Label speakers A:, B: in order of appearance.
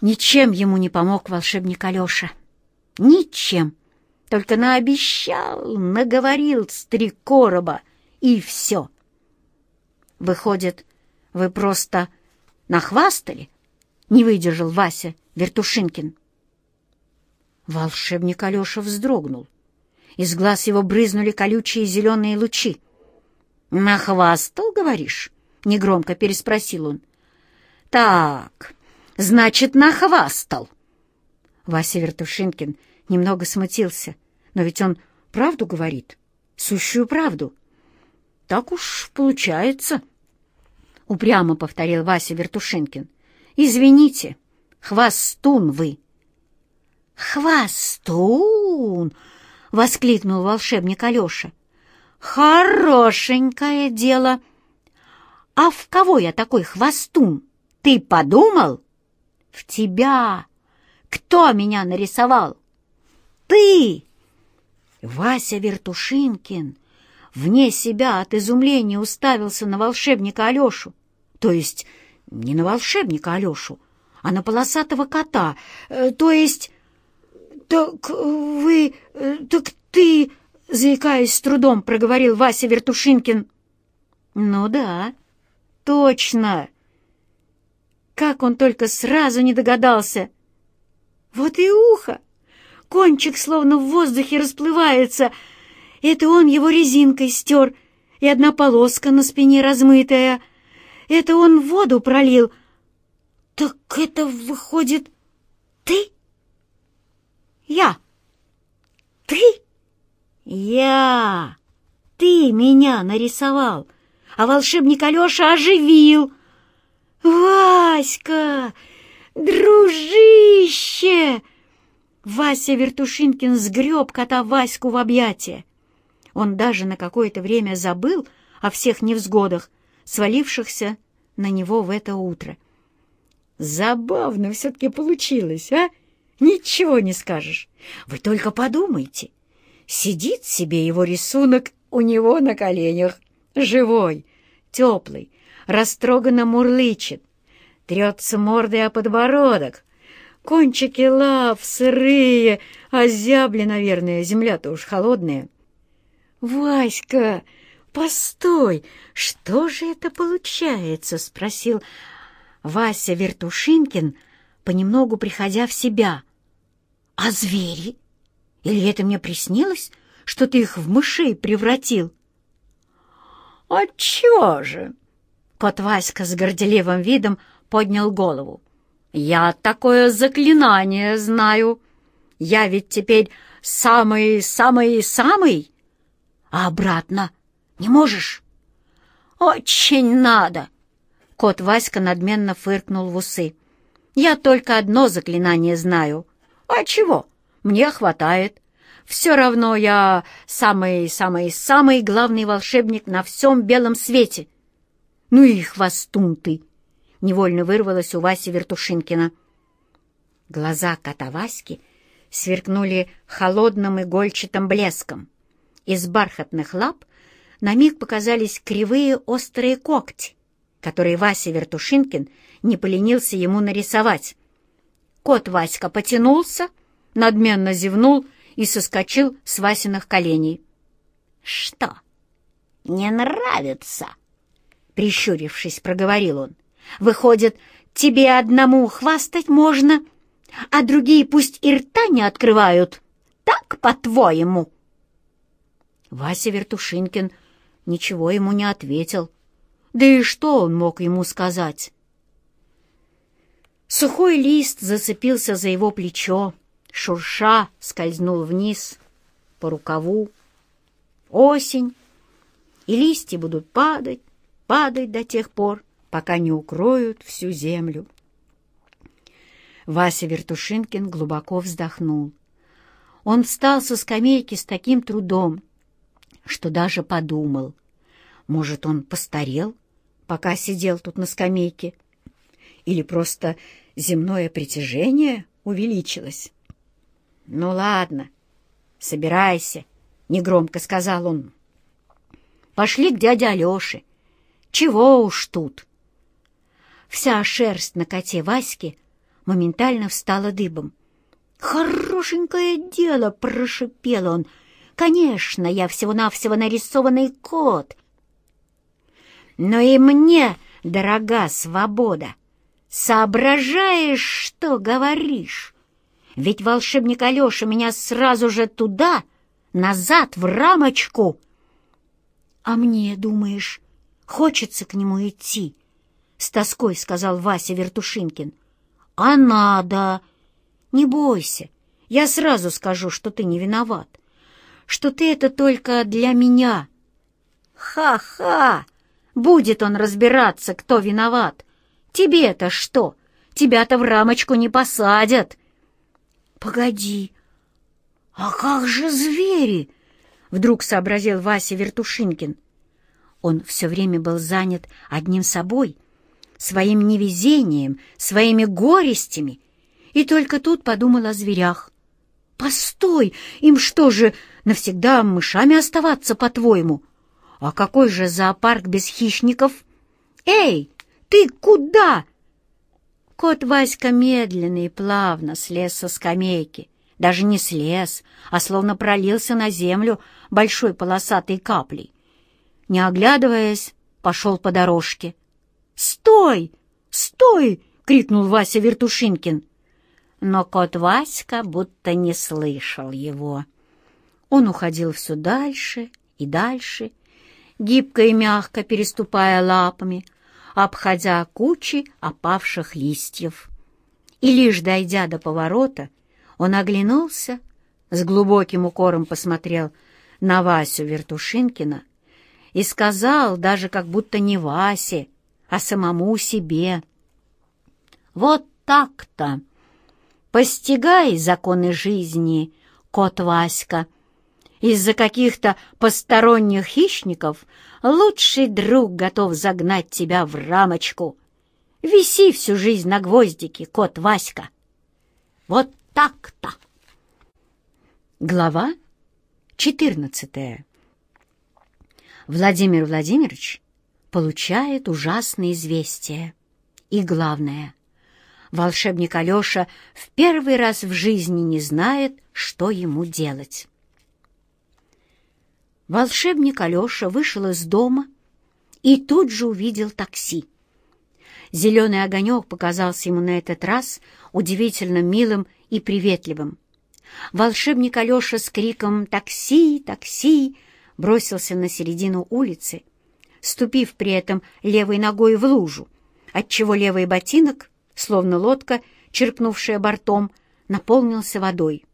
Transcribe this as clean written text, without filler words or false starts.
A: Ничем ему не помог волшебник Алеша. Ничем. Только наобещал, наговорил с 3 короба, и все. Выходит, вы просто нахвастали? Не выдержал Вася Вертушинкин. Волшебник Алеша вздрогнул. Из глаз его брызнули колючие зеленые лучи. «Нахвастал, говоришь?» — негромко переспросил он. «Так, значит, нахвастал». Вася Вертушинкин немного смутился. Но ведь он правду говорит, сущую правду. «Так уж получается», — упрямо повторил Вася Вертушинкин. «Извините, хвастун вы». «Хвастун!» — воскликнул волшебник Алеша. «Хорошенькое дело! А в кого я такой хвастун? Ты подумал? В тебя! Кто меня нарисовал? Ты!» Вася Вертушинкин вне себя от изумления уставился на волшебника Алешу. То есть не на волшебника Алешу, а на полосатого кота. То есть... «Так вы... так ты...» — заикаясь с трудом, проговорил Вася Вертушинкин. «Ну да, точно. Как он только сразу не догадался. Вот и ухо. Кончик словно в воздухе расплывается. Это он его резинкой стер, и одна полоска на спине размытая. Это он воду пролил. Так это, выходит, ты?» «Я». «Ты?» «Я». «Ты меня нарисовал, а волшебник Алеша оживил». «Васька! Дружище!» Вася Вертушинкин сгреб кота Ваську в объятия. Он даже на какое-то время забыл о всех невзгодах, свалившихся на него в это утро. «Забавно все-таки получилось, а? Ничего не скажешь. Вы только подумайте. Сидит себе его рисунок у него на коленях, живой, теплый, растроганно мурлычет, трется мордой о подбородок. Кончики лап сырые, озябли, наверное, земля-то уж холодная. «Васька, постой, что же это получается?» — спросил Вася Вертушинкин, понемногу приходя в себя. «А звери? Или это мне приснилось, что ты их в мышей превратил?» «Отчего же?» Кот Васька с горделивым видом поднял голову. «Я такое заклинание знаю. Я ведь теперь самый-самый-самый. А обратно не можешь?» «Очень надо!» Кот Васька надменно фыркнул в усы. «Я только одно заклинание знаю. А чего? Мне хватает. Все равно я самый-самый-самый главный волшебник на всем белом свете». «Ну и хвостун ты!» — невольно вырвалось у Васи Вертушинкина. Глаза кота Васьки сверкнули холодным игольчатым блеском. Из бархатных лап на миг показались кривые острые когти, которые Вася Вертушинкин не поленился ему нарисовать. Кот Васька потянулся, надменно зевнул и соскочил с Васиных коленей. «Что, не нравится?» — прищурившись, проговорил он. «Выходит, тебе одному хвастать можно, а другие пусть и рта не открывают. Так, по-твоему?» Вася Вертушинкин ничего ему не ответил. Да и что он мог ему сказать? Сухой лист зацепился за его плечо, шурша скользнул вниз по рукаву. Осень, и листья будут падать, падать до тех пор, пока не укроют всю землю. Вася Вертушинкин глубоко вздохнул. Он встал со скамейки с таким трудом, что даже подумал, может, он постарел, пока сидел тут на скамейке, или просто земное притяжение увеличилось. «Ну ладно, собирайся», — негромко сказал он. «Пошли к дяде Алёше. Чего уж тут». Вся шерсть на коте Ваське моментально встала дыбом. «Хорошенькое дело!» — прошипел он. «Конечно, я всего-навсего нарисованный кот. Но и мне дорога свобода. Соображаешь, что говоришь? Ведь волшебник Алеша меня сразу же туда, назад, в рамочку. А мне, думаешь, хочется к нему идти?» — с тоской сказал Вася Вертушинкин. «А надо! Не бойся, я сразу скажу, что ты не виноват, что ты это только для меня». «Ха-ха! Будет он разбираться, кто виноват. Тебе-то что? Тебя-то в рамочку не посадят». «Погоди, а как же звери?» — вдруг сообразил Вася Вертушинкин. Он все время был занят одним собой, своим невезением, своими горестями, и только тут подумал о зверях. «Постой, им что же, навсегда мышами оставаться, по-твоему? А какой же зоопарк без хищников? Эй, ты куда?» Кот Васька медленно и плавно слез со скамейки. Даже не слез, а словно пролился на землю большой полосатой каплей. Не оглядываясь, пошел по дорожке. «Стой! Стой!» — крикнул Вася Вертушинкин. Но кот Васька будто не слышал его. Он уходил все дальше и дальше, гибко и мягко переступая лапами, обходя кучи опавших листьев. И лишь дойдя до поворота, он оглянулся, с глубоким укором посмотрел на Васю Вертушинкина и сказал, даже как будто не Васе, а самому себе: «Вот так-то! Постигай законы жизни, кот Васька. Из-за каких-то посторонних хищников лучший друг готов загнать тебя в рамочку. Виси всю жизнь на гвоздике, кот Васька. Вот так-то!» Глава 14. Владимир Владимирович получает ужасное известие. И главное, волшебник Алеша в первый раз в жизни не знает, что ему делать. Волшебник Алеша вышел из дома и тут же увидел такси. Зеленый огонек показался ему на этот раз удивительно милым и приветливым. Волшебник Алеша с криком «Такси! Такси!» бросился на середину улицы, ступив при этом левой ногой в лужу, отчего левый ботинок, словно лодка, черпнувшая бортом, наполнился водой.